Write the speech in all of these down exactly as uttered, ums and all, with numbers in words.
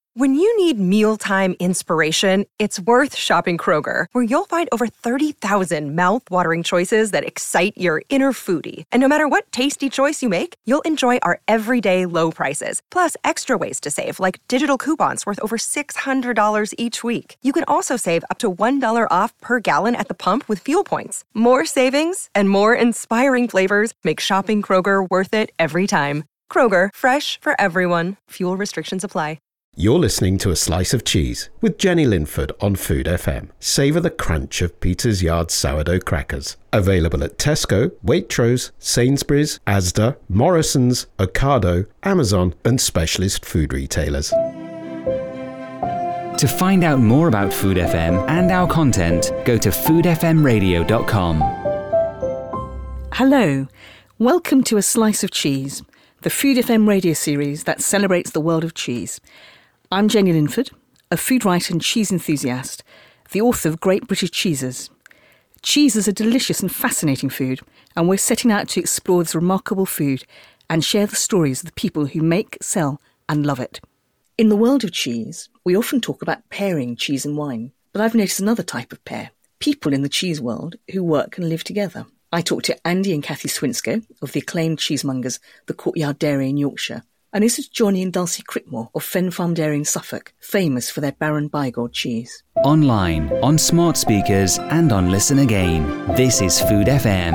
When you need mealtime inspiration, it's worth shopping Kroger, where you'll find over thirty thousand mouth-watering choices that excite your inner foodie. And no matter what tasty choice you make, you'll enjoy our everyday low prices, plus extra ways to save, like digital coupons worth over six hundred dollars each week. You can also save up to one dollar off per gallon at the pump with fuel points. More savings and more inspiring flavors make shopping Kroger worth it every time. Kroger, fresh for everyone. Fuel restrictions apply. You're listening to A Slice of Cheese with Jenny Linford on Food F M. Savour the crunch of Peter's Yard sourdough crackers. Available at Tesco, Waitrose, Sainsbury's, Asda, Morrison's, Ocado, Amazon and specialist food retailers. To find out more about Food F M and our content, go to food f m radio dot com. Hello, welcome to A Slice of Cheese, the Food F M radio series that celebrates the world of cheese. I'm Jenny Linford, a food writer and cheese enthusiast, the author of Great British Cheeses. Cheese is a delicious and fascinating food, and we're setting out to explore this remarkable food and share the stories of the people who make, sell and love it. In the world of cheese, we often talk about pairing cheese and wine, but I've noticed another type of pair, people in the cheese world who work and live together. I talked to Andy and Kathy Swinscoe of the acclaimed cheesemongers, the Courtyard Dairy in Yorkshire. And this is Johnny and Dulcie Crickmore of Fen Farm Dairy in Suffolk, famous for their Baron Bigod cheese. Online, on smart speakers and on Listen Again. This is Food F M.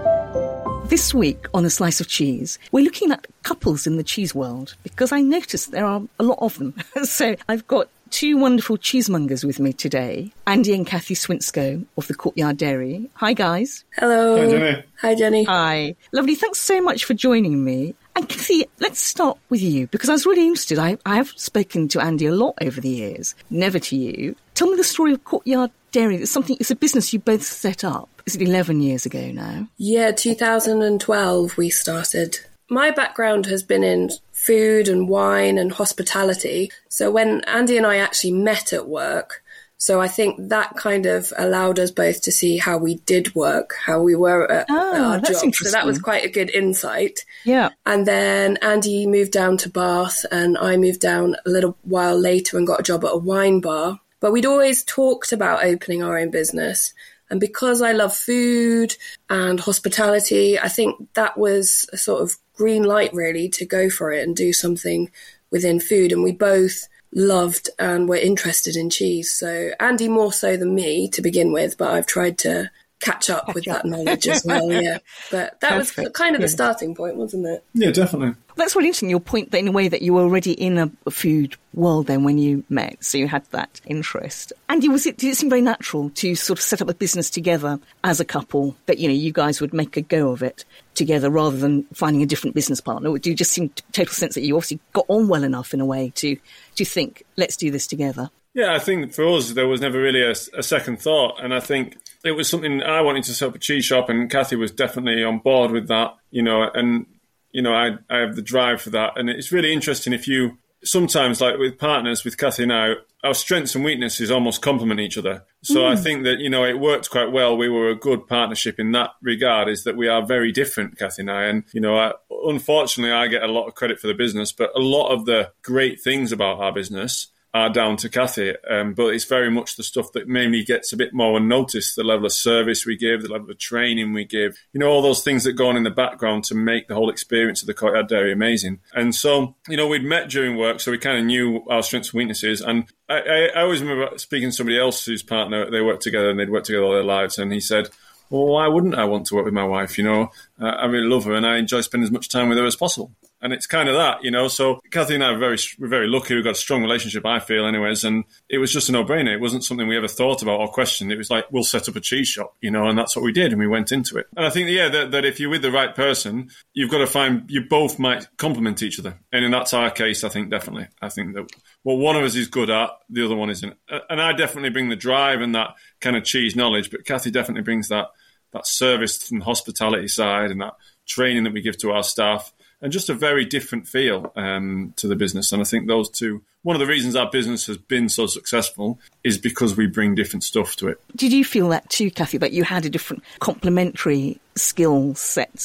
This week on A Slice of Cheese, we're looking at couples in the cheese world because I noticed there are a lot of them. So I've got two wonderful cheesemongers with me today, Andy and Kathy Swinscoe of the Courtyard Dairy. Hi, guys. Hello. Hi, Jenny. Hi, Jenny. Hi. Lovely. Thanks so much for joining me. And Kathy, let's start with you, because I was really interested. I, I have spoken to Andy a lot over the years, never to you. Tell me the story of Courtyard Dairy. It's something. It's a business you both set up. Is it eleven years ago now? Yeah, two thousand twelve we started. My background has been in food and wine and hospitality. So when Andy and I actually met at work, so I think that kind of allowed us both to see how we did work, how we were at, oh, at our that's job. So that was quite a good insight. Yeah. And then Andy moved down to Bath and I moved down a little while later and got a job at a wine bar. But we'd always talked about opening our own business. And because I love food and hospitality, I think that was a sort of green light really to go for it and do something within food. And we both loved and were interested in cheese. So Andy more so than me to begin with, but I've tried to catch up catch with up. that knowledge as well, yeah. But that Perfect. was kind of yeah. the starting point, wasn't it? Yeah, definitely. That's really interesting, your point that in a way that you were already in a food world then when you met, so you had that interest. Andy, was it, did it seem very natural to sort of set up a business together as a couple, that, you know, you guys would make a go of it together rather than finding a different business partner? Or do you just seem total sense that you obviously got on well enough in a way to, to think, let's do this together? Yeah, I think for us, there was never really a, a second thought. And I think it was something I wanted to set up a cheese shop, and Kathy was definitely on board with that, you know, and, you know, I, I have the drive for that. And it's really interesting if you, sometimes like with partners, with Kathy now, our strengths and weaknesses almost complement each other. So mm. I think that, you know, it worked quite well. We were a good partnership in that regard, is that we are very different, Kathy and I. And, you know, I, unfortunately, I get a lot of credit for the business, but a lot of the great things about our business are down to Kathy, um, but it's very much the stuff that mainly gets a bit more unnoticed, the level of service we give, the level of training we give, you know, all those things that go on in the background to make the whole experience of the Courtyard Dairy amazing. And so, you know, we'd met during work, so we kind of knew our strengths and weaknesses. And I, I, I always remember speaking to somebody else whose partner, they worked together and they'd worked together all their lives, and he said, well, why wouldn't I want to work with my wife? You know, uh, I really love her and I enjoy spending as much time with her as possible. And it's kind of that, you know. So Kathy and I are very, we're very lucky. We've got a strong relationship, I feel, anyways. And it was just a no-brainer. It wasn't something we ever thought about or questioned. It was like, we'll set up a cheese shop, you know, and that's what we did. And we went into it. And I think, yeah, that, that if you're with the right person, you've got to find, you both might complement each other. And that's our case, I think, definitely. I think that what one of us is good at, the other one isn't. And I definitely bring the drive and that kind of cheese knowledge, but Kathy definitely brings that, that service and hospitality side and that training that we give to our staff. And just a very different feel um, to the business. And I think those two, one of the reasons our business has been so successful is because we bring different stuff to it. Did you feel that too, Kathy, that you had a different complementary skill sets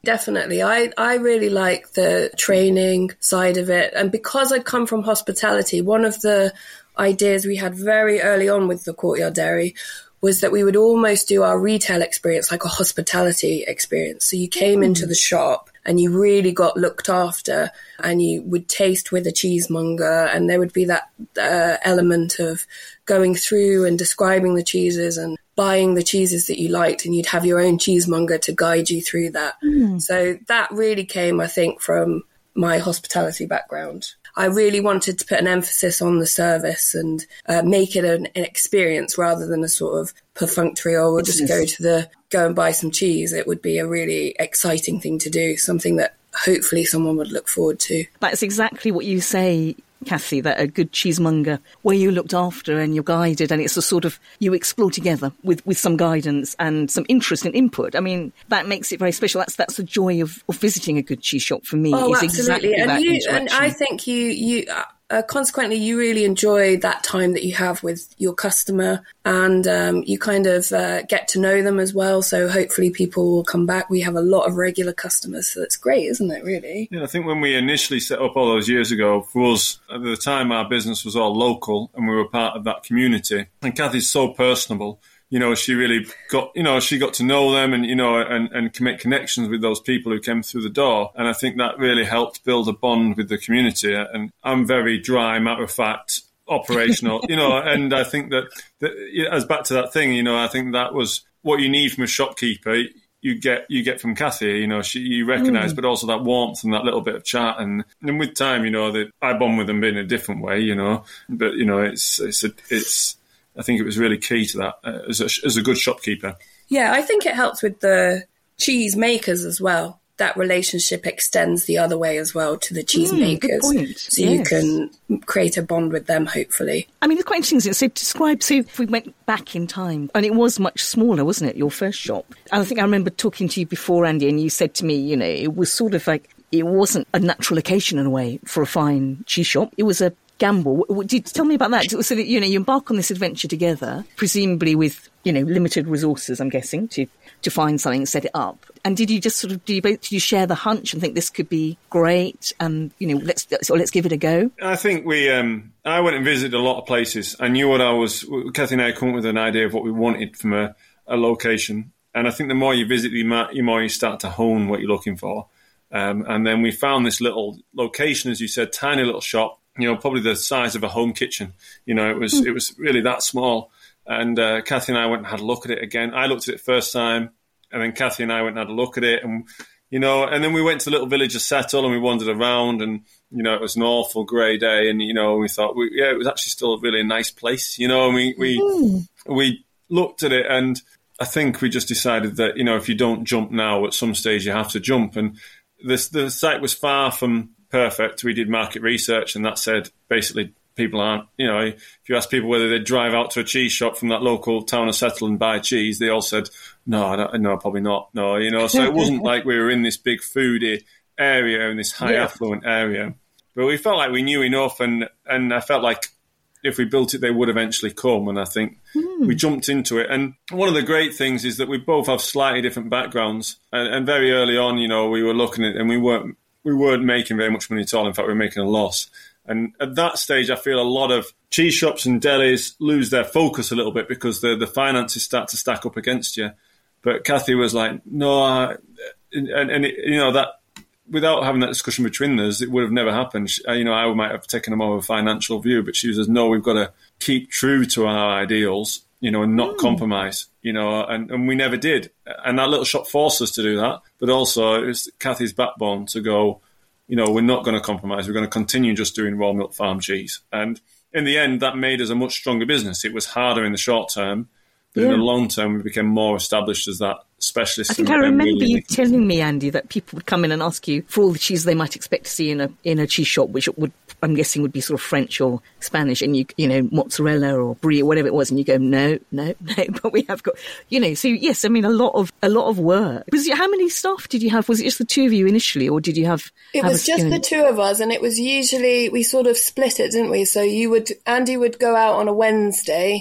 Definitely. I, I really like the training side of it. And because I'd come from hospitality, one of the ideas we had very early on with the Courtyard Dairy was that we would almost do our retail experience like a hospitality experience. So you came mm. into the shop and you really got looked after, and you would taste with a cheesemonger, and there would be that uh, element of going through and describing the cheeses and buying the cheeses that you liked, and you'd have your own cheesemonger to guide you through that. Mm. So that really came, I think, from my hospitality background. I really wanted to put an emphasis on the service and uh, make it an, an experience rather than a sort of perfunctory, or we'll just go to the, go and buy some cheese. It would be a really exciting thing to do, something that hopefully someone would look forward to. That's exactly what you say, Kathy, that a good cheesemonger where you're looked after and you're guided, and it's a sort of, you explore together with, with some guidance and some interest and input. I mean, that makes it very special. That's that's the joy of, of visiting a good cheese shop for me. Oh, is absolutely. Exactly and, that you, and I think you, you uh, consequently, you really enjoy that time that you have with your customer, and um, you kind of uh, get to know them as well. So hopefully people will come back. We have a lot of regular customers, so it's great, isn't it, really? Yeah, I think when we initially set up all those years ago, for us, at the time our business was all local and we were part of that community. And Kathy's so personable. You know, she really got, you know, she got to know them and, you know, and, and make connections with those people who came through the door. And I think that really helped build a bond with the community. And I'm very dry, matter of fact, operational, you know, and I think that, that, as back to that thing, you know, I think that was what you need from a shopkeeper. You get you get from Kathy, you know, she you recognise, mm. but also that warmth and that little bit of chat, and, and with time, you know, that I bond with them in a different way, you know, but you know, it's it's a, it's. I think it was really key to that uh, as a as a good shopkeeper. Yeah, I think it helps with the cheese makers as well. That relationship extends the other way as well to the cheese mm, makers. Good point. So yes. you can create a bond with them, hopefully. I mean, it's quite interesting. So describe, so if we went back in time, and it was much smaller, wasn't it, your first shop? And I think I remember talking to you before, Andy, and you said to me, you know, it was sort of like, it wasn't a natural occasion in a way for a fine cheese shop. It was a gamble. Did, tell me about that. So that, you know, you embark on this adventure together, presumably with, you know, limited resources, I'm guessing, to, to find something and set it up. And did you just sort of, did you, did you share the hunch and think this could be great and, you know, let's so let's give it a go? I think we, um, I went and visited a lot of places. I knew what I was, Kathy and I come up with an idea of what we wanted from a, a location. And I think the more you visit, the more you start to hone what you're looking for. Um, and then we found this little location, as you said, tiny little shop, you know, probably the size of a home kitchen. You know, it was mm. it was really that small. And uh, Kathy and I went and had a look at it again. I looked at it first time, and then Kathy and I went and had a look at it. And, you know, and then we went to the little village of Settle and we wandered around, and, you know, it was an awful grey day. And, you know, we thought, we, yeah, it was actually still a really nice place. You know, and we, we, mm. we looked at it, and I think we just decided that, you know, if you don't jump now, at some stage you have to jump. And this, the site was far from perfect. We did market research, and that said basically people aren't, you know, if you ask people whether they'd drive out to a cheese shop from that local town of Settle and buy cheese, they all said, no, I don't, no, probably not. No, you know, so it wasn't like we were in this big foodie area, in this high yeah. affluent area. But we felt like we knew enough, and, and I felt like if we built it, they would eventually come. And I think mm. we jumped into it. And one of the great things is that we both have slightly different backgrounds. And, and very early on, you know, we were looking at it and we weren't, we weren't making very much money at all. In fact, we were making a loss. And at that stage, I feel a lot of cheese shops and delis lose their focus a little bit because the, the finances start to stack up against you. But Kathy was like, no, I, and, and it, you know, that without having that discussion between us, it would have never happened. She, you know, I might have taken a more of a financial view, but she says, no, we've got to keep true to our ideals, you know, and not mm. compromise, you know, and, and we never did. And that little shop forced us to do that. But also it was Kathy's backbone to go, you know, we're not going to compromise. We're going to continue just doing raw milk farm cheese. And in the end, that made us a much stronger business. It was harder in the short term, but yeah. in the long term, we became more established as that specialist. I think I remember you telling me, Andy, that people would come in and ask you for all the cheese they might expect to see in a in a cheese shop, which would, I'm guessing, would be sort of French or Spanish, and you you know, mozzarella or brie or whatever it was, and you go, no, no, no, but we have got, you know, so yes, I mean, a lot of a lot of work. Was it, how many staff did you have? Was it just the two of you initially, or did you have? It have was a, just you know, the two of us, and it was usually we sort of split it, didn't we? So you would Andy would go out on a Wednesday.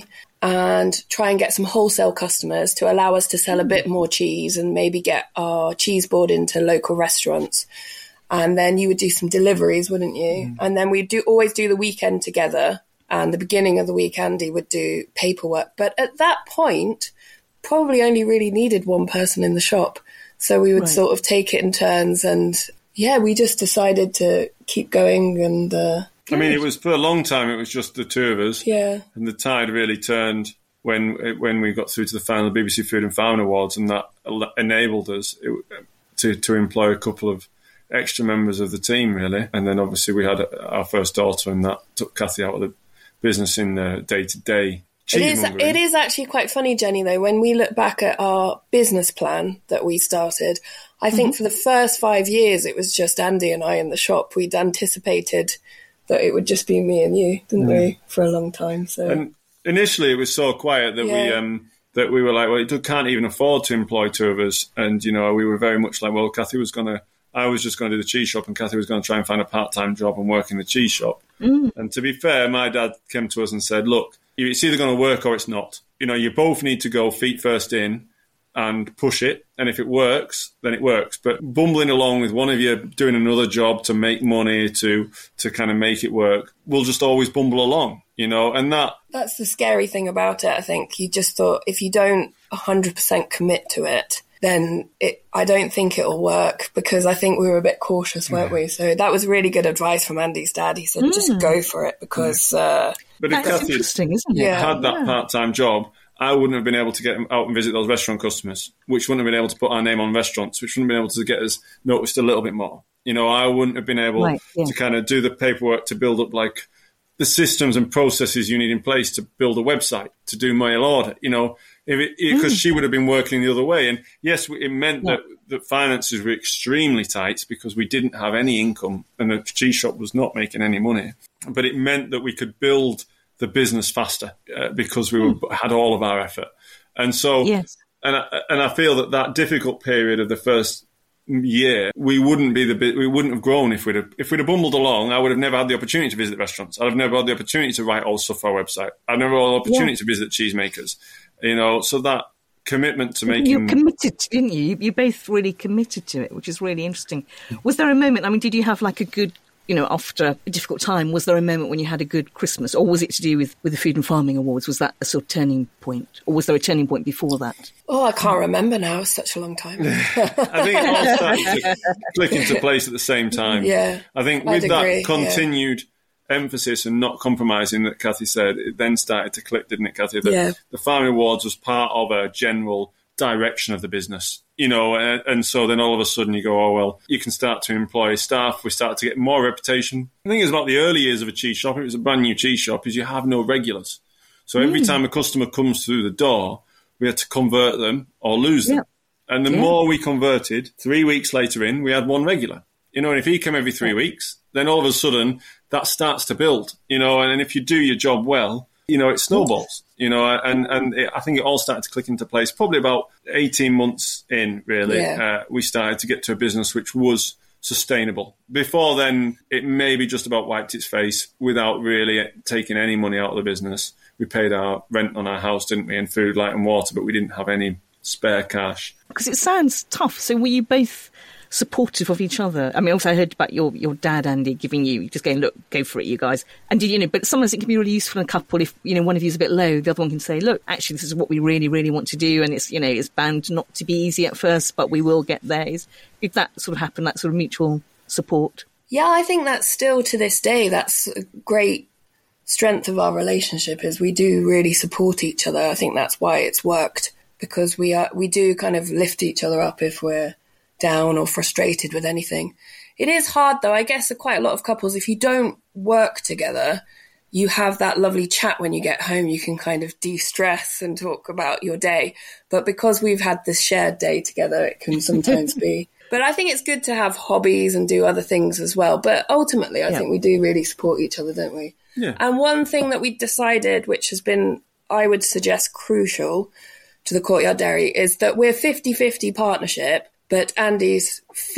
and try and get some wholesale customers to allow us to sell a bit more cheese and maybe get our cheese board into local restaurants. And then you would do some deliveries, wouldn't you? Mm. And then we'd do always do the weekend together. And the beginning of the week, Andy would do paperwork. But at that point, probably only really needed one person in the shop. So we would right. sort of take it in turns. And yeah, we just decided to keep going. And uh, I mean, it was for a long time, it was just the two of us. Yeah. And the tide really turned when when we got through to the final B B C Food and Farming Awards. And that enabled us to, to employ a couple of extra members of the team, really. And then obviously we had our first daughter, and that took Kathy out of the business in uh, day-to-day It is, it is actually quite funny, Jenny, though, when we look back at our business plan that we started, I think mm-hmm. for the first five years it was just Andy and I in the shop. We'd anticipated that it would just be me and you, didn't mm. we, for a long time. So and initially it was so quiet that yeah. we um, that we were like, well, it can't even afford to employ two of us. And, you know, we were very much like, well, Kathy was going to, I was just going to do the cheese shop, and Kathy was going to try and find a part-time job and work in the cheese shop. Mm. And to be fair, my dad came to us and said, look, it's either going to work or it's not. You know, you both need to go feet first in and push it. And if it works, then it works. But bumbling along with one of you doing another job to make money, to to kind of make it work, we'll just always bumble along, you know, and that... That's the scary thing about it, I think. You just thought if you don't one hundred percent commit to it, then it, I don't think it'll work, because I think we were a bit cautious, weren't yeah. we? So that was really good advice from Andy's dad. He said, mm. just go for it, because... Yeah. Uh, but if That's Kathy interesting, isn't it? had Yeah. that yeah. part-time job, I wouldn't have been able to get out and visit those restaurant customers, which wouldn't have been able to put our name on restaurants, which wouldn't have been able to get us noticed a little bit more. You know, I wouldn't have been able right, yeah. to kind of do the paperwork to build up, like, the systems and processes you need in place to build a website, to do mail order, you know, if it, because mm. she would have been working the other way. And yes, it meant yeah. that, that finances were extremely tight because we didn't have any income and the cheese shop was not making any money. But it meant that we could build the business faster uh, because we were, had all of our effort. And so, yes. and I, and I feel that that difficult period of the first year, we wouldn't be the we wouldn't have grown if we'd have, if we'd have bumbled along. I would have never had the opportunity to visit restaurants. I'd have never had the opportunity to write all the stuff for our website. I'd never had the opportunity yeah. to visit cheesemakers. You know, so that commitment to making... You committed, didn't you? you? You both really committed to it, which is really interesting. Was there a moment, I mean, did you have like a good, you know, after a difficult time, was there a moment when you had a good Christmas? Or was it to do with, with the Food and Farming Awards? Was that a sort of turning point? Or was there a turning point before that? Oh, I can't remember now. It's such a long time. I think it all started to click into place at the same time. Yeah, I think with I'd that agree, continued... Yeah. emphasis and not compromising that Kathy said, it then started to click, didn't it, Kathy? That yeah. the Farming Awards was part of a general direction of the business, you know, and, and so then all of a sudden you go, oh, well, you can start to employ staff. We started to get more reputation. The thing is about the early years of a cheese shop, it was a brand new cheese shop, is you have no regulars. So every mm. time a customer comes through the door, we had to convert them or lose them. Yeah. And the yeah. more we converted, three weeks later in, we had one regular. You know, and if he came every three weeks, then all of a sudden that starts to build, you know, and if you do your job well, you know, it snowballs, you know, and, and it, I think it all started to click into place. Probably about eighteen months in, really, yeah. uh, we started to get to a business which was sustainable. Before then, it maybe just about wiped its face without really taking any money out of the business. We paid our rent on our house, didn't we, and food, light and water, but we didn't have any spare cash. Because it sounds tough. So were you both supportive of each other? I mean, also I heard about your, your dad, Andy, giving you, just going, look, go for it, you guys. And did you know, but sometimes it can be really useful in a couple if, you know, one of you is a bit low, the other one can say, look, actually, this is what we really, really want to do. And it's, you know, it's bound not to be easy at first, but we will get there. Is, did that sort of happen, that sort of mutual support? Yeah, I think that's still to this day, that's a great strength of our relationship, is we do really support each other. I think that's why it's worked, because we are, we do kind of lift each other up if we're down or frustrated with anything. It is hard though. I guess quite a lot of couples, if you don't work together, you have that lovely chat when you get home. You can kind of de-stress and talk about your day. But because we've had this shared day together, it can sometimes be. But I think it's good to have hobbies and do other things as well. But ultimately, I yeah. think we do really support each other, don't we? Yeah. And one thing that we decided, which has been, I would suggest, crucial to the Courtyard Dairy, is that we're fifty-fifty partnership, but Andy's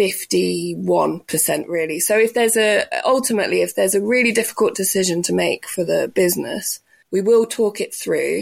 fifty-one percent really. So if there's a, ultimately, if there's a really difficult decision to make for the business, we will talk it through,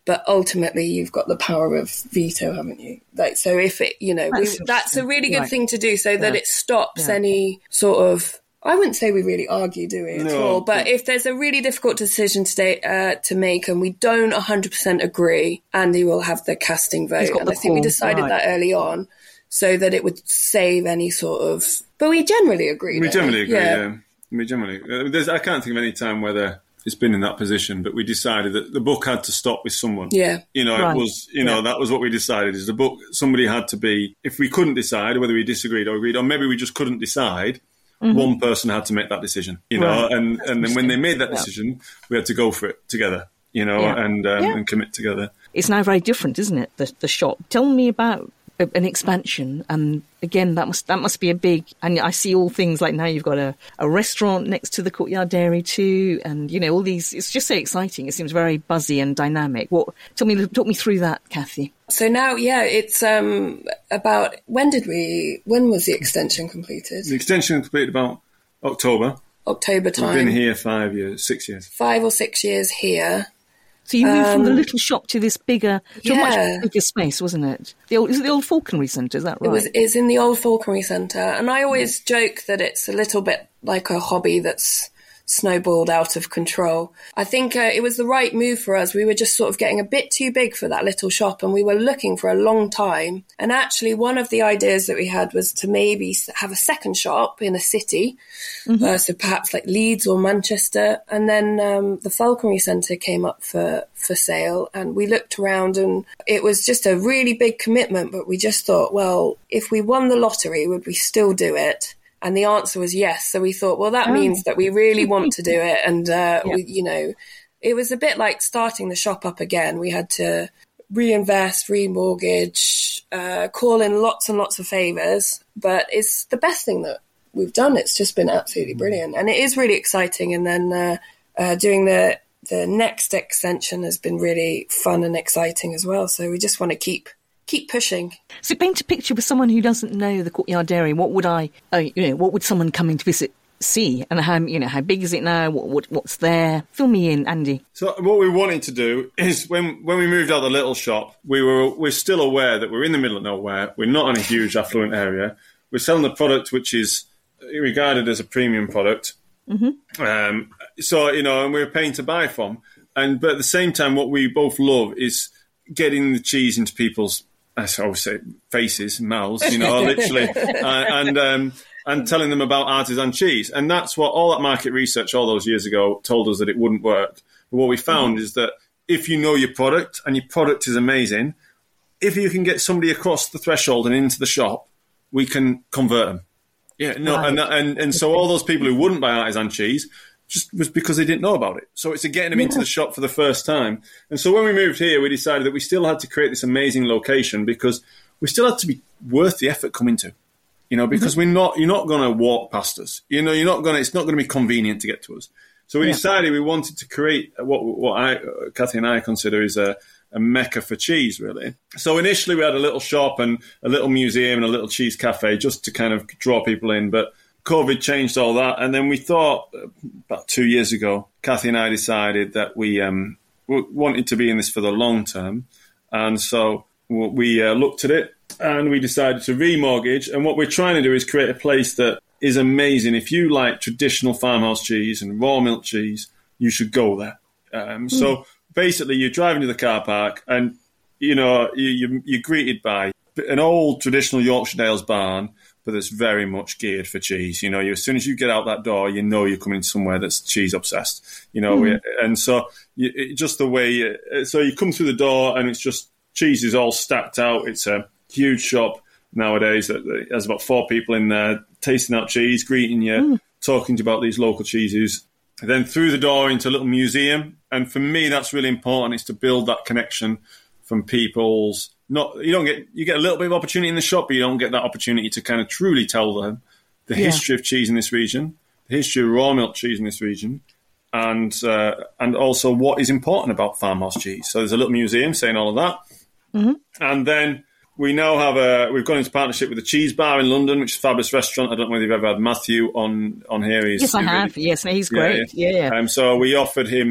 But ultimately, you've got the power of veto, haven't you? Like, so if it, you know, That's we, that's a really good right. thing to do, so that Yeah. it stops Yeah. any sort of. I wouldn't say we really argue, do we, at No. all? But if there's a really difficult decision to, uh, to make and we don't one hundred percent agree, Andy will have the casting vote. got And the I think we call, decided right. that early on so that it would save any sort of... But we generally agree. We don't generally agree, yeah. We generally... Uh, there's, I can't think of any time whether it's been in that position, but we decided that the book had to stop with someone. Yeah. You know, Right. it was, you know, Yeah. that was what we decided, is the book, somebody had to be... If we couldn't decide whether we disagreed or agreed, or maybe we just couldn't decide... Mm-hmm. One person had to make that decision, you know, Right. and, and then when they made that Yeah. decision, we had to go for it together, you know, Yeah. and um, Yeah. and commit together. It's now very different, isn't it? The the shop. Tell me about a, an expansion, and again, that must that must be a big. And I see all things like now you've got a, a restaurant next to the Courtyard Dairy too, and you know all these. It's just so exciting. It seems very buzzy and dynamic. What? Tell me, talk me through that, Kathy. So now, yeah, it's um, about... When did we... When was the extension completed? The extension completed about October. October We've time. been here five years, six years. Five or six years here. So you moved from the little shop to this bigger, to a yeah. much bigger space, wasn't it? The old, is it the old Falconry Centre? Is that right? It was is in the old Falconry Centre, and I always joke that it's a little bit like a hobby that's snowballed out of control. I think uh, it was the right move for us. We were just sort of getting a bit too big for that little shop, and we were looking for a long time. And actually, one of the ideas that we had was to maybe have a second shop in a city, mm-hmm. uh, so perhaps like Leeds or Manchester. And then um, the Falconry Centre came up for, for sale, and we looked around, and it was just a really big commitment, but we just thought, well, if we won the lottery, would we still do it? And the answer was yes. So we thought, well, that oh. means that we really want to do it. And, uh, yeah. we, you know, it was a bit like starting the shop up again. We had to reinvest, remortgage, uh, call in lots and lots of favours. But it's the best thing that we've done. It's just been absolutely brilliant. And it is really exciting. And then uh, uh, doing the, the next extension has been really fun and exciting as well. So we just want to keep... Keep pushing. So paint a picture with someone who doesn't know the Courtyard Dairy. What would I, uh, you know, what would someone coming to visit see? And how, you know, how big is it now? What, what what's there? Fill me in, Andy. So what we wanted to do is when when we moved out the little shop, we were we're still aware that we're in the middle of nowhere. We're not in a huge affluent area. We're selling the product which is regarded as a premium product. Mm-hmm. Um, so you know, and we're paying to buy from. And but at the same time, what we both love is getting the cheese into people's, as I always say, faces, mouths, you know, literally, uh, and um, and telling them about artisan cheese. And that's what all that market research all those years ago told us that it wouldn't work. But what we found mm-hmm. is that if you know your product and your product is amazing, if you can get somebody across the threshold and into the shop, we can convert them. Yeah, no, right. and, and and so all those people who wouldn't buy artisan cheese just was because they didn't know about it. So it's a getting them yeah. into the shop for the first time. And so when we moved here, we decided that we still had to create this amazing location because we still had to be worth the effort coming to, you know, because mm-hmm. we're not, you're not going to walk past us. You know, you're not going to, it's not going to be convenient to get to us. So we yeah. decided we wanted to create what, what I, Kathy and I consider is a, a mecca for cheese, really. So initially we had a little shop and a little museum and a little cheese cafe just to kind of draw people in. But COVID changed all that, and then we thought uh, about two years ago, Kathy and I decided that we um, w- wanted to be in this for the long term, and so w- we uh, looked at it and we decided to remortgage. And what we're trying to do is create a place that is amazing. If you like traditional farmhouse cheese and raw milk cheese, you should go there. Um, mm. So basically, you're driving to the car park, and you know you, you, you're greeted by an old traditional Yorkshire Dales barn, but it's very much geared for cheese. You know, you, as soon as you get out that door, you know you're coming to somewhere that's cheese obsessed. You know, mm. and so you, it, just the way, you, so you come through the door and it's just cheese is all stacked out. It's a huge shop nowadays that has about four people in there tasting out cheese, greeting you, mm. talking to you about these local cheeses. And then through the door into a little museum. And for me, that's really important, is to build that connection from people's. Not you don't get you get a little bit of opportunity in the shop, but you don't get that opportunity to kind of truly tell them the yeah. history of cheese in this region, the history of raw milk cheese in this region, and uh, and also what is important about farmhouse cheese. So there's a little museum saying all of that, mm-hmm. and then we now have a we've gone into partnership with the Cheese Bar in London, which is a fabulous restaurant. I don't know whether you've ever had Matthew on on here. He's, yes, I have. Really, yes, he's great. Yeah, yeah. yeah. Um, so we offered him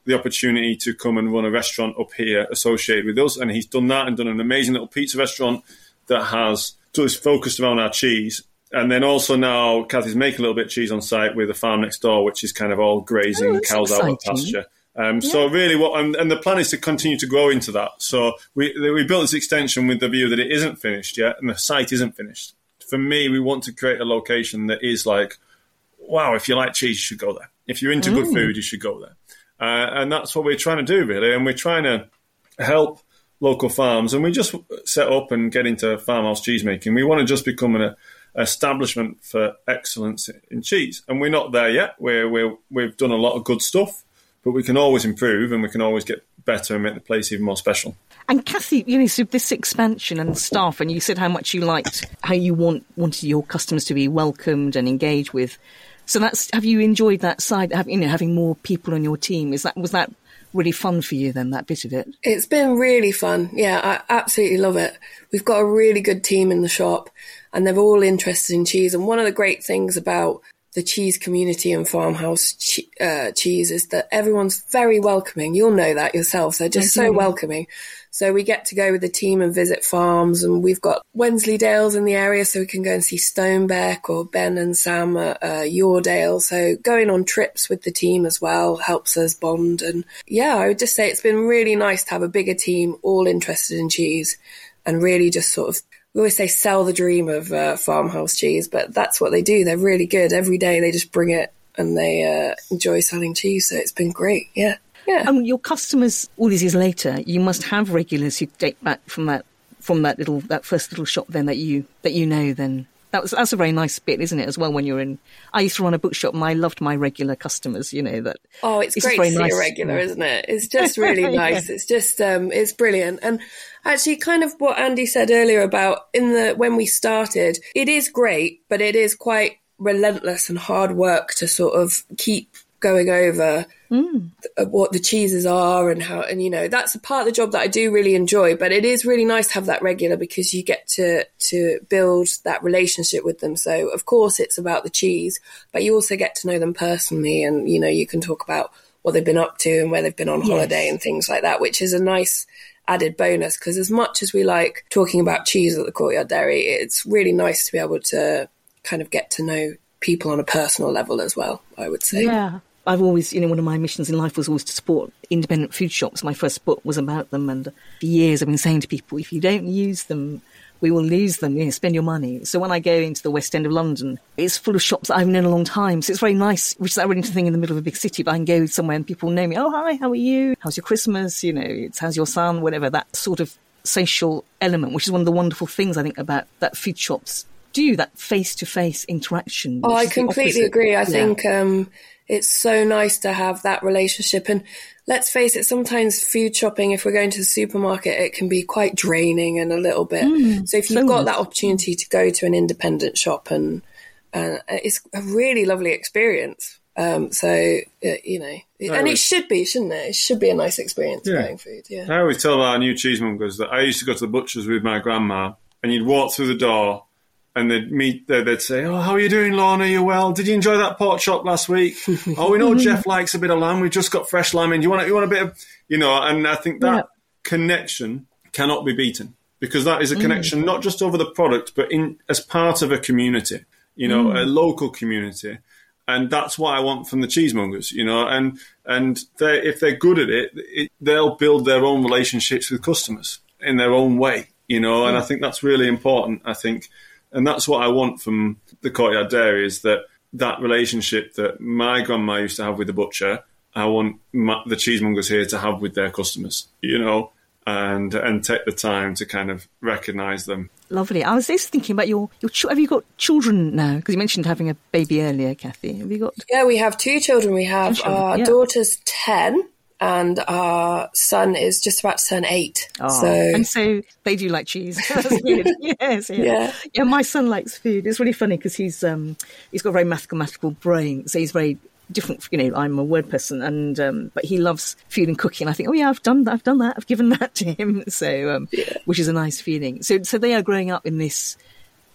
the opportunity to come and run a restaurant up here associated with us. And he's done that and done an amazing little pizza restaurant that has just focused around our cheese. And then also now Kathy's making a little bit of cheese on site with a farm next door, which is kind of all grazing, oh, cows exciting. out of pasture. Um, yeah. So really, what and, and the plan is to continue to grow into that. So we we built this extension with the view that it isn't finished yet, and the site isn't finished. For me, we want to create a location that is like, wow, if you like cheese, you should go there. If you're into mm. good food, you should go there. Uh, and that's what we're trying to do, really. And we're trying to help local farms. And we just set up and get into farmhouse cheese making. We want to just become an establishment for excellence in cheese. And we're not there yet. We're, we're, we've done a lot of good stuff, but we can always improve and we can always get better and make the place even more special. And Kathy, you know, so this expansion and staff, and you said how much you liked, how you want wanted your customers to be welcomed and engaged with. So that's, have you enjoyed that side, have, you know, having more people on your team? Is that, was that really fun for you then, that bit of it? It's been really fun. Yeah, I absolutely love it. We've got a really good team in the shop and they're all interested in cheese. And one of the great things about the cheese community and farmhouse che- uh, cheese is that everyone's very welcoming. You'll know that yourself. They're just so welcoming. So we get to go with the team and visit farms, and we've got Wensleydales in the area, so we can go and see Stonebeck, or Ben and Sam at uh, Yoredale. So going on trips with the team as well helps us bond. And yeah, I would just say it's been really nice to have a bigger team all interested in cheese and really just sort of, we always say sell the dream of uh, farmhouse cheese, but that's what they do. They're really good. Every day they just bring it and they uh, enjoy selling cheese. So it's been great. Yeah. Yeah. And your customers, all these years later, you must have regulars who date back from that from that little that first little shop then that you that you know then. That was that's a very nice bit, isn't it, as well, when you're in. I used to run a bookshop and I loved my regular customers, you know, that. Oh, it's, it's great to see nice. a regular, isn't it? It's just really nice. yeah. It's just um it's brilliant. And actually kind of what Andy said earlier about in the when we started, it is great, but it is quite relentless and hard work to sort of keep going over mm. th- what the cheeses are and how, and you know, that's a part of the job that I do really enjoy, but it is really nice to have that regular because you get to to build that relationship with them. So of course it's about the cheese, but you also get to know them personally, and you know, you can talk about what they've been up to and where they've been on yes. holiday and things like that, which is a nice added bonus, because as much as we like talking about cheese at the Courtyard Dairy, it's really nice to be able to kind of get to know people on a personal level as well, I would say. Yeah. I've always, you know, one of my missions in life was always to support independent food shops. My first book was about them, and for years I've been saying to people, if you don't use them, we will lose them, you know, spend your money. So when I go into the West End of London, it's full of shops that I've known a long time. So it's very nice, which is that really thing in the middle of a big city, but I can go somewhere and people know me. Oh, hi, how are you? How's your Christmas? You know, it's how's your son? Whatever, that sort of social element, which is one of the wonderful things I think about that food shops do, that face-to-face interaction. Oh, I completely agree. I yeah. think um, it's so nice to have that relationship. And let's face it, sometimes food shopping, if we're going to the supermarket, it can be quite draining and a little bit. Mm, so if you've so got nice. that opportunity to go to an independent shop, and uh, it's a really lovely experience. Um, so, uh, you know, it, and it should be, shouldn't it? It should be a nice experience yeah. buying food. Yeah. I always tell our new cheesemongers that I used to go to the butcher's with my grandma, and you'd walk through the door, and they'd meet, they'd say, oh, how are you doing, Lorna? You well? Did you enjoy that pork chop last week? Oh, we know Jeff likes a bit of lamb. We've just got fresh lamb in. Do you want, you want a bit of, you know, and I think that yeah. connection cannot be beaten, because that is a connection mm. not just over the product, but in as part of a community, you know, mm. a local community. And that's what I want from the cheesemongers, you know, and, and they, if they're good at it, it, they'll build their own relationships with customers in their own way, you know, and mm. I think that's really important, I think. And that's what I want from the Courtyard Dairy, is that that relationship that my grandma used to have with the butcher, I want my, the cheesemongers here to have with their customers, you know, and and take the time to kind of recognise them. Lovely. I was just thinking about your, your have you got children now? Because you mentioned having a baby earlier, Kathy. Have you got? Yeah, we have two children. We have children, our yeah. daughter's ten. And our son is just about to turn eight. Oh, so and so they do like cheese. That's good. Yes, yeah. yeah. Yeah, my son likes food. It's really funny because he's um he's got a very mathematical brain, so he's very different. You know, I'm a word person, and um, but he loves food and cooking. I think, oh yeah, I've done that. I've done that. I've given that to him. So, um, yeah. which is a nice feeling. So, so they are growing up in this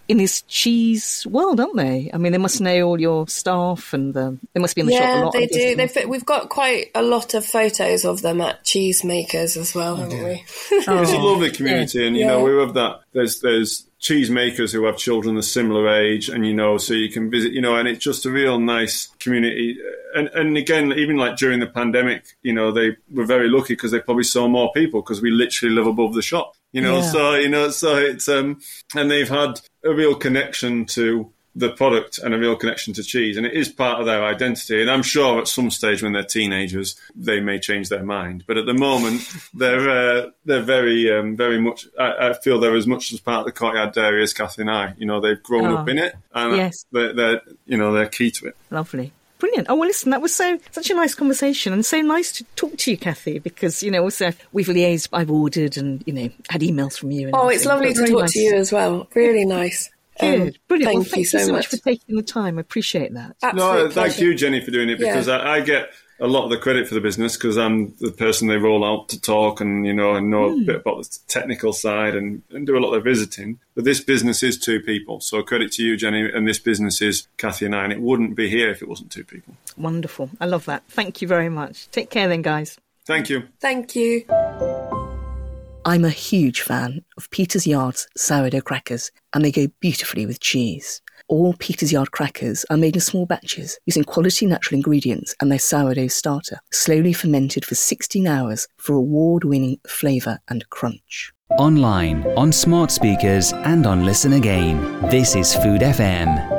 in this cheese world, aren't they? I mean, they must know all your staff, and um, they must be in the yeah, shop a lot. Yeah, they do. They've, we've got quite a lot of photos of them at Cheesemakers as well, haven't yeah. we? Oh, it's a lovely community, yeah. and you yeah. know, we have that. There's there's cheesemakers who have children a similar age, and you know, so you can visit, you know, and it's just a real nice community. And and again, even like during the pandemic, you know, they were very lucky because they probably saw more people because we literally live above the shop, you know. Yeah. So you know, so it's um, and they've had a real connection to the product and a real connection to cheese, and it is part of their identity. And I'm sure at some stage when they're teenagers, they may change their mind. But at the moment, they're uh, they're very um, very much. I, I feel they're as much as part of the Courtyard Dairy as Kathy and I. You know, they've grown oh, up in it, and yes. they're, they're you know they're key to it. Lovely. Brilliant. Oh, well, listen, that was so such a nice conversation, and so nice to talk to you, Kathy, because, you know, also we've liaised, I've ordered and, you know, had emails from you. And oh, it's lovely to talk nice. to you as well. Really nice. Good. Um, Brilliant. Thank, well, thank you so, you so much. much for taking the time. I appreciate that. Absolute no, pleasure. Thank you, Jenny, for doing it, because yeah. I, I get a lot of the credit for the business because I'm the person they roll out to talk and, you know, and know mm. a bit about the technical side and, and do a lot of visiting. But this business is two people. So credit to you, Jenny, and this business is Kathy and I, and it wouldn't be here if it wasn't two people. Wonderful. I love that. Thank you very much. Take care then, guys. Thank you. Thank you. I'm a huge fan of Peter's Yard's sourdough crackers, and they go beautifully with cheese. All Peter's Yard crackers are made in small batches using quality natural ingredients and their sourdough starter, slowly fermented for sixteen hours for award-winning flavour and crunch. Online, on smart speakers and on Listen Again. This is Food F M.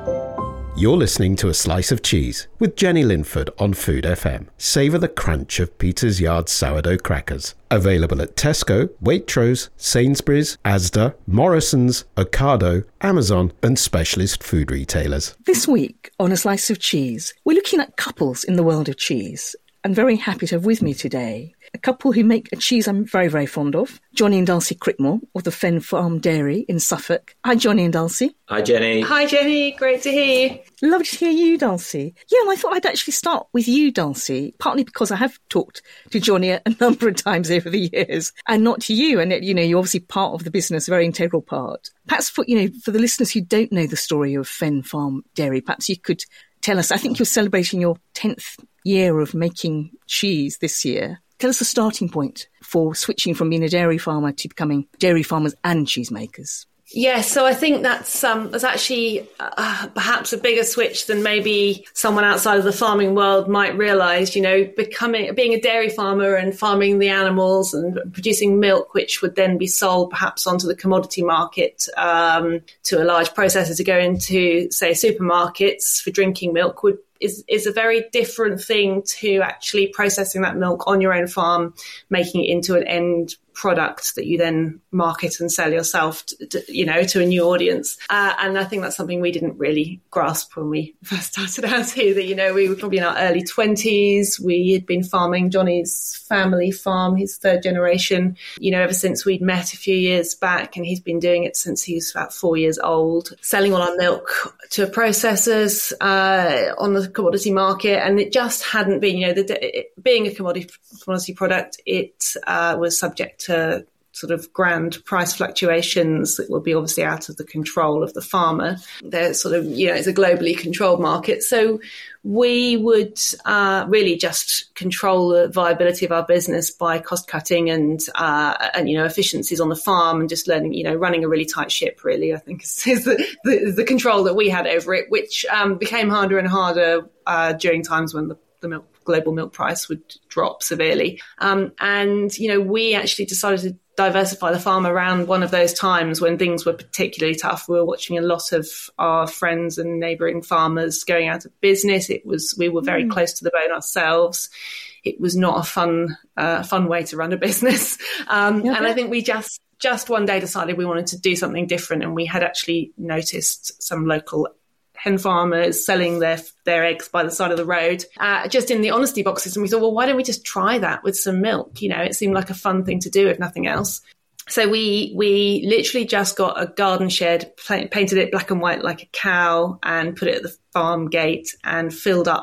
You're listening to A Slice of Cheese with Jenny Linford on Food F M. Savour the crunch of Peter's Yard sourdough crackers. Available at Tesco, Waitrose, Sainsbury's, Asda, Morrison's, Ocado, Amazon and specialist food retailers. This week on A Slice of Cheese, we're looking at couples in the world of cheese. I'm very happy to have with me today a couple who make a cheese I'm very, very fond of, Johnny and Dulcie Crickmore of the Fen Farm Dairy in Suffolk. Hi, Johnny and Dulcie. Hi, Jenny. Hi, Jenny. Great to hear you. Lovely to hear you, Dulcie. Yeah, and I thought I'd actually start with you, Dulcie, partly because I have talked to Johnny a number of times over the years, and not to you. And, you know, you're obviously part of the business, a very integral part. Perhaps, for, you know, for the listeners who don't know the story of Fen Farm Dairy, perhaps you could tell us, I think you're celebrating your tenth year of making cheese this year. Tell us the starting point for switching from being a dairy farmer to becoming dairy farmers and cheesemakers. Yeah, so I think that's um, that's actually uh, perhaps a bigger switch than maybe someone outside of the farming world might realise. You know, becoming being a dairy farmer and farming the animals and producing milk, which would then be sold perhaps onto the commodity market um, to a large processor to go into, say, supermarkets for drinking milk would. Is, is a very different thing to actually processing that milk on your own farm, making it into an end product that you then market and sell yourself, to, to, you know, to a new audience. Uh, and I think that's something we didn't really grasp when we first started out here, that, you know, we were probably in our early twenties. We had been farming Johnny's family farm, his third generation, you know, ever since we'd met a few years back. And he's been doing it since he was about four years old, selling all our milk to processors uh, on the commodity market. And it just hadn't been, you know, the, it, being a commodity commodity product, it uh, was subject to to sort of grand price fluctuations that will be obviously out of the control of the farmer. They're sort of, you know, it's a globally controlled market. So we would uh, really just control the viability of our business by cost cutting and, uh, and, you know, efficiencies on the farm and just learning, you know, running a really tight ship, really, I think is, is the, the, the control that we had over it, which um, became harder and harder uh, during times when the, the milk global milk price would drop severely. Um, and, you know, we actually decided to diversify the farm around one of those times when things were particularly tough. We were watching a lot of our friends and neighbouring farmers going out of business. It was, we were very mm. close to the bone ourselves. It was not a fun, uh, fun way to run a business. Um, yeah, and yeah. I think we just, just one day decided we wanted to do something different. And we had actually noticed some local hen farmers selling their their eggs by the side of the road, uh, just in the honesty boxes. And we thought, well, why don't we just try that with some milk? You know, it seemed like a fun thing to do, if nothing else. So we we literally just got a garden shed, painted it black and white like a cow, and put it at the farm gate and filled up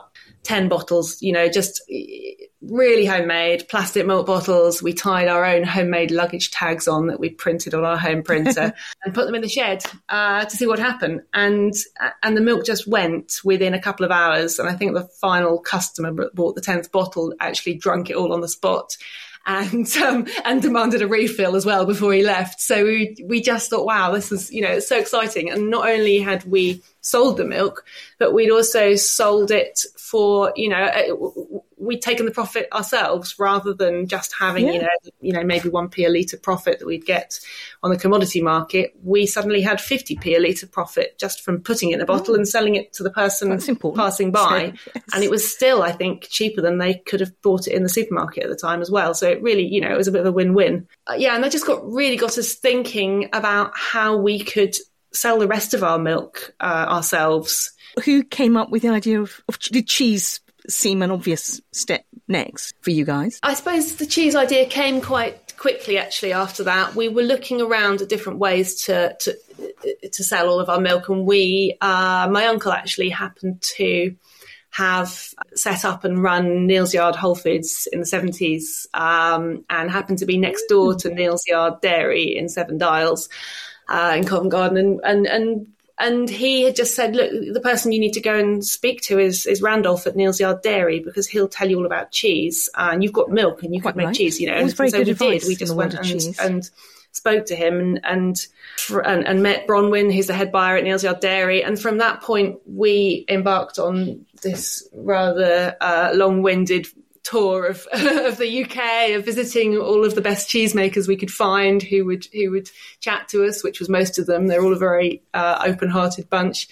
ten bottles, you know, just really homemade plastic milk bottles. We tied our own homemade luggage tags on that we printed on our home printer and put them in the shed uh, to see what happened. And and the milk just went within a couple of hours. And I think the final customer bought the tenth bottle, actually drunk it all on the spot. And um, and demanded a refill as well before he left. So we we just thought, wow, this is, you know, it's so exciting. And not only had we sold the milk, but we'd also sold it for, you know, we'd taken the profit ourselves rather than just having, yeah. you know, you know, maybe one p a litre profit that we'd get on the commodity market. We suddenly had fifty p a litre profit just from putting it in a bottle oh. and selling it to the person passing by. So, yes. And it was still, I think, cheaper than they could have bought it in the supermarket at the time as well. So it really, you know, it was a bit of a win-win. Uh, yeah, and that just got really got us thinking about how we could sell the rest of our milk uh, ourselves. Who came up with the idea of, of did cheese seem an obvious step next for you guys? I suppose the cheese idea came quite quickly actually after that. We were looking around at different ways to to, to sell all of our milk, and we uh, my uncle actually happened to have set up and run Neal's Yard Whole Foods in the seventies um, and happened to be next door to Neal's Yard Dairy in Seven Dials uh, in Covent Garden, and and and And he had just said, look, the person you need to go and speak to is, is Randolph at Neal's Yard Dairy, because he'll tell you all about cheese, uh, and you've got milk and you can make right. cheese, you know. And so we did. We just went and, and spoke to him and and, and and met Bronwyn, who's the head buyer at Neal's Yard Dairy. And from that point, we embarked on this rather uh, long-winded tour of of the U K, of visiting all of the best cheesemakers we could find who would who would chat to us, which was most of them. They're all a very uh, open-hearted bunch,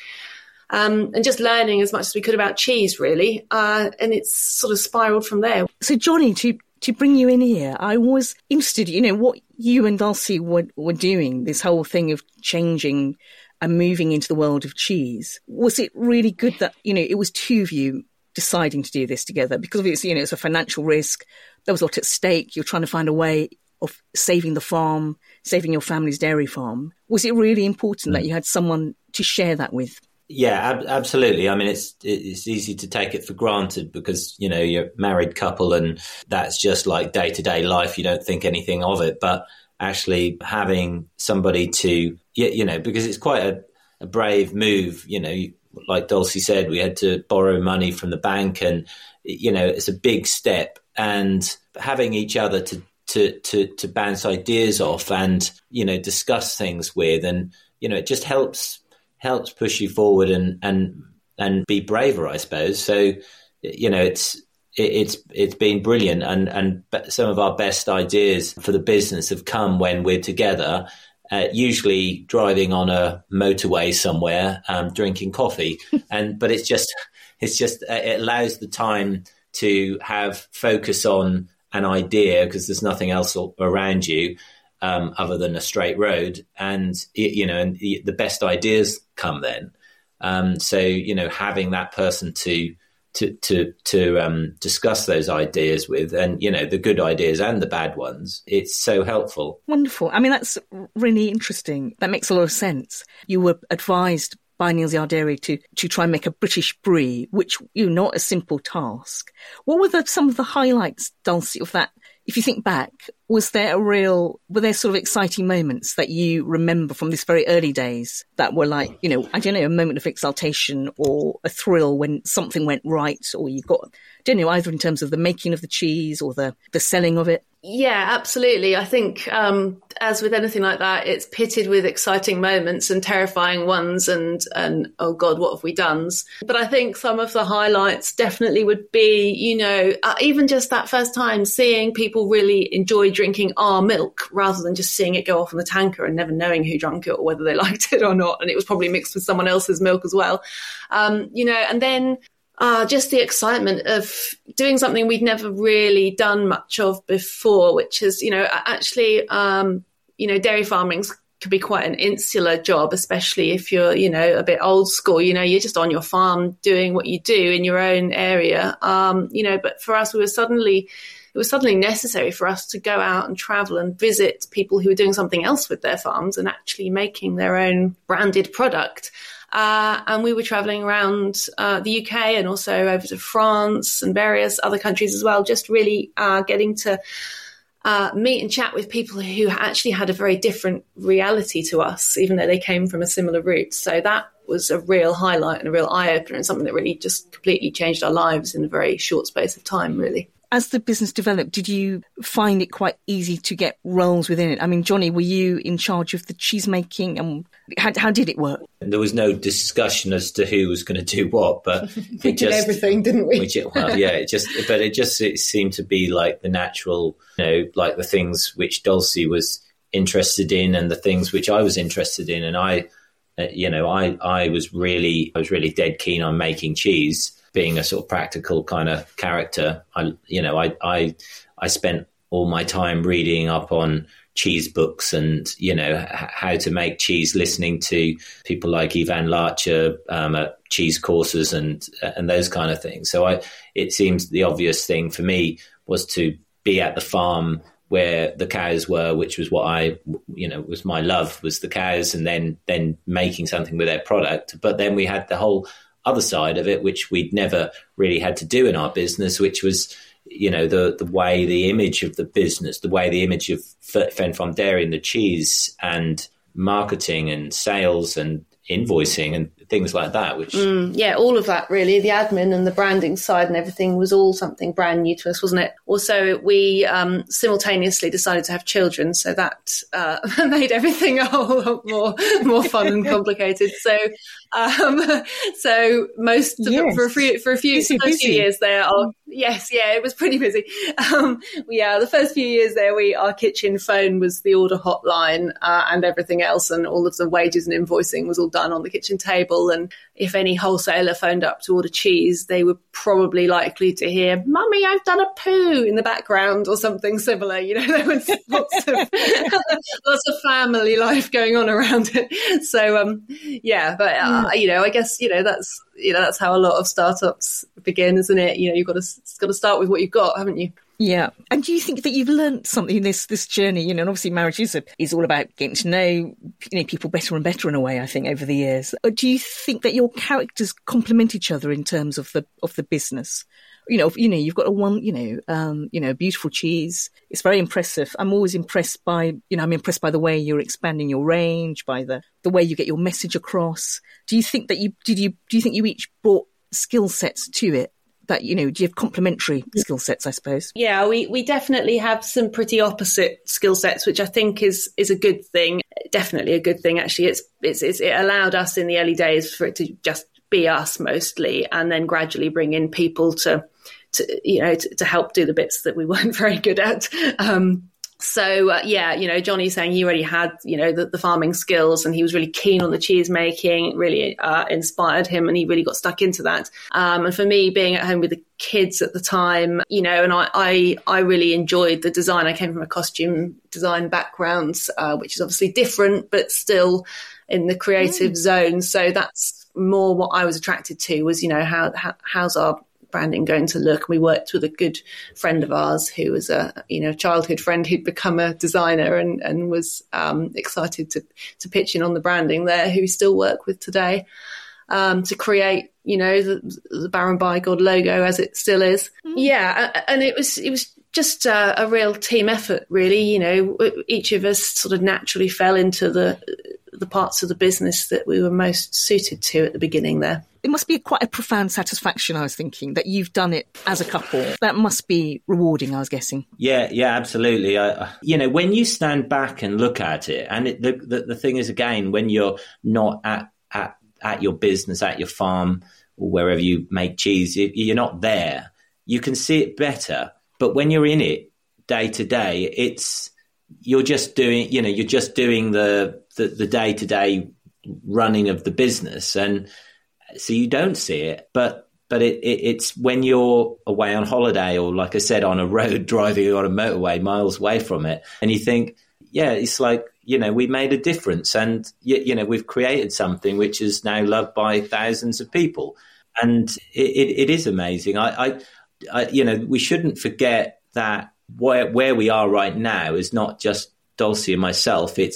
um, and just learning as much as we could about cheese, really. Uh, and it's sort of spiraled from there. So, Johnny, to to bring you in here, I was interested, you know, what you and Dulcie were were doing. This whole thing of changing and moving into the world of cheese. Was it really good that, you know, it was two of you deciding to do this together? Because obviously, you know, it's a financial risk. There was a lot at stake. You're trying to find a way of saving the farm, saving your family's dairy farm. Was it really important mm. that you had someone to share that with? Yeah, ab- absolutely. I mean, it's it's easy to take it for granted because, you know, you're a married couple and that's just like day-to-day life. You don't think anything of it. But actually having somebody to, you know, because it's quite a, a brave move, you know, you, like Dulcie said, we had to borrow money from the bank, and, you know, it's a big step. And having each other to, to, to, to bounce ideas off and, you know, discuss things with, and, you know, it just helps, helps push you forward and, and, and be braver, I suppose. So, you know, it's, it, it's, it's been brilliant. And, and some of our best ideas for the business have come when we're together. Uh, usually driving on a motorway somewhere, um, drinking coffee, and but it's just it's just uh, it allows the time to have focus on an idea because there's nothing else around you um, other than a straight road, and you know, and the, the best ideas come then. Um, so you know, having that person to to to to um, discuss those ideas with, and you know, the good ideas and the bad ones, it's so helpful. Wonderful. I mean, that's really interesting. That makes a lot of sense. You were advised by Neal's Yard Dairy to to try and make a British brie, which, you know, not a simple task. What were the, some of the highlights, Dulcie, of that? If you think back, was there a real, were there sort of exciting moments that you remember from this very early days that were like, you know, I don't know, a moment of exaltation or a thrill when something went right, or you got, I don't know, either in terms of the making of the cheese or the, the selling of it? Yeah, absolutely. I think, um, as with anything like that, it's pitted with exciting moments and terrifying ones and, and, oh God, what have we done? But I think some of the highlights definitely would be, you know, uh, even just that first time seeing people really enjoy drinking our milk rather than just seeing it go off in the tanker and never knowing who drank it or whether they liked it or not. And it was probably mixed with someone else's milk as well. Um, you know, and then Uh, just the excitement of doing something we'd never really done much of before, which is, you know, actually, um, you know, dairy farming can be quite an insular job, especially if you're, you know, a bit old school. You know, you're just on your farm doing what you do in your own area. Um, you know, but for us, we were suddenly, it was suddenly necessary for us to go out and travel and visit people who were doing something else with their farms and actually making their own branded product. Uh, and we were traveling around uh, the U K and also over to France and various other countries as well, just really uh, getting to uh, meet and chat with people who actually had a very different reality to us, even though they came from a similar route. So that was a real highlight and a real eye-opener, and something that really just completely changed our lives in a very short space of time, really. As the business developed, did you find it quite easy to get roles within it? I mean, Johnny, were you in charge of the cheese making, and how, how did it work? There was no discussion as to who was going to do what, but we it did just, everything, didn't we? Which it, well, yeah, it just, but it just it seemed to be like the natural, you know, like the things which Dulcie was interested in and the things which I was interested in, and I, uh, you know, I, I was really, I was really dead keen on making cheese. Being a sort of practical kind of character, I, you know, I, I, I spent all my time reading up on cheese books and, you know, h- how to make cheese, listening to people like Ivan Larcher um, at cheese courses and and those kind of things. So I, it seems the obvious thing for me was to be at the farm where the cows were, which was what I, you know, was my love, was the cows, and then then making something with their product. But then we had the whole other side of it, which we'd never really had to do in our business, which was, you know, the the way the image of the business, the way the image of Fen Farm Dairy and the cheese and marketing and sales and invoicing and things like that, which mm, yeah, all of that really, the admin and the branding side and everything was all something brand new to us, wasn't it? Also, we um, simultaneously decided to have children, so that uh, made everything a whole lot more more fun and complicated. So, um, so most of yes. the, for a few for a few, busy, first busy. few years there, our, yes, yeah, it was pretty busy. Um, yeah, the first few years there, we our kitchen phone was the order hotline, uh, and everything else, and all of the wages and invoicing was all done on the kitchen table. And if any wholesaler phoned up to order cheese, they were probably likely to hear, "Mummy, I've done a poo" in the background or something similar. You know, there was lots of lots of family life going on around it. So, um, yeah, but uh, you know, I guess you know that's you know that's how a lot of startups begin, isn't it? You know, you've got to got to start with what you've got, haven't you? Yeah. And do you think that you've learned something in this this journey? You know, and obviously marriage is, a, is all about getting to know, you know, people better and better in a way, I think, over the years. Or do you think that your characters complement each other in terms of the of the business? You know, you know, you've got a one, you know, um, you know, beautiful cheese. It's very impressive. I'm always impressed by, you know, I'm impressed by the way you're expanding your range, by the, the way you get your message across. Do you think that you, did you, do you think you each brought skill sets to it? That, you know, do you have complementary skill sets, I suppose? Yeah, we, we definitely have some pretty opposite skill sets, which I think is is a good thing. Definitely a good thing, actually. It's, it's, it's it allowed us in the early days for it to just be us mostly, and then gradually bring in people to, to you know, to, to help do the bits that we weren't very good at. Um, So, uh, yeah, you know, Johnny's saying he already had, you know, the, the farming skills, and he was really keen on the cheese making. It really uh, inspired him, and he really got stuck into that. Um, and for me, being at home with the kids at the time, you know, and I, I, I really enjoyed the design. I came from a costume design background, uh, which is obviously different, but still in the creative mm. zone. So that's more what I was attracted to was, you know, how, how how's our branding going to look. We worked with a good friend of ours who was a you know childhood friend who'd become a designer and and was um, excited to to pitch in on the branding there, who we still work with today, um, to create you know the, the Baron Bigod logo as it still is. Mm. Yeah, and it was it was just a, a real team effort, really. You know, each of us sort of naturally fell into the the parts of the business that we were most suited to at the beginning there. It must be quite a profound satisfaction, I was thinking, that you've done it as a couple. That must be rewarding, I was guessing. Yeah, yeah, absolutely. I, you know, when you stand back and look at it, and it, the, the the thing is, again, when you're not at, at, at your business, at your farm, or wherever you make cheese, you're not there. You can see it better. But when you're in it day to day, it's you're just doing, you know, you're just doing the the, the day-to-day running of the business. And so you don't see it, but but it, it, it's when you're away on holiday or, like I said, on a road driving on a motorway miles away from it, and you think, yeah, it's like, you know, we made a difference, and, you, you know, we've created something which is now loved by thousands of people. And it, it, it is amazing. I, I, I, you know, we shouldn't forget that where, where we are right now is not just Dulcie and myself. It's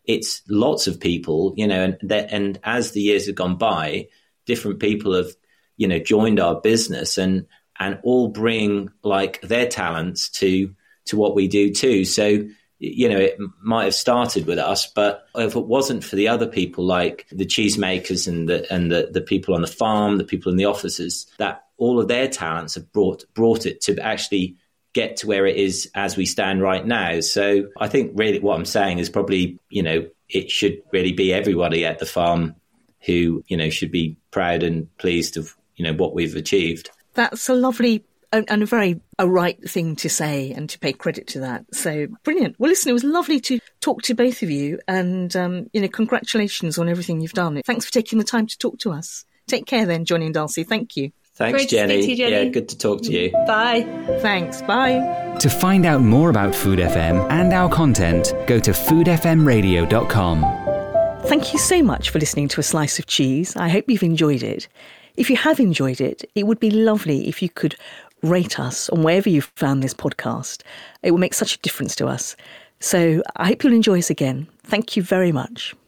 it's lots of people, you know, and that, and as the years have gone by, different people have, you know, joined our business and, and all bring like their talents to, to what we do too. So, you know, it might have started with us, but if it wasn't for the other people, like the cheesemakers and the, and the, the people on the farm, the people in the offices, that all of their talents have brought, brought it to actually get to where it is as we stand right now. So I think really what I'm saying is probably, you know, it should really be everybody at the farm who, you know, should be proud and pleased of, you know, what we've achieved. That's a lovely and a very a right thing to say and to pay credit to that. So brilliant. Well, listen, it was lovely to talk to both of you and, um, you know, congratulations on everything you've done. Thanks for taking the time to talk to us. Take care then, Johnny and Darcy. Thank you. Thanks, Great Jenny. To speak to you, Jenny. Yeah, good to talk to you. Bye. Thanks. Bye. To find out more about Food F M and our content, go to food f m radio dot com. Thank you so much for listening to A Slice of Cheese. I hope you've enjoyed it. If you have enjoyed it, it would be lovely if you could rate us on wherever you've found this podcast. It will make such a difference to us. So I hope you'll enjoy us again. Thank you very much.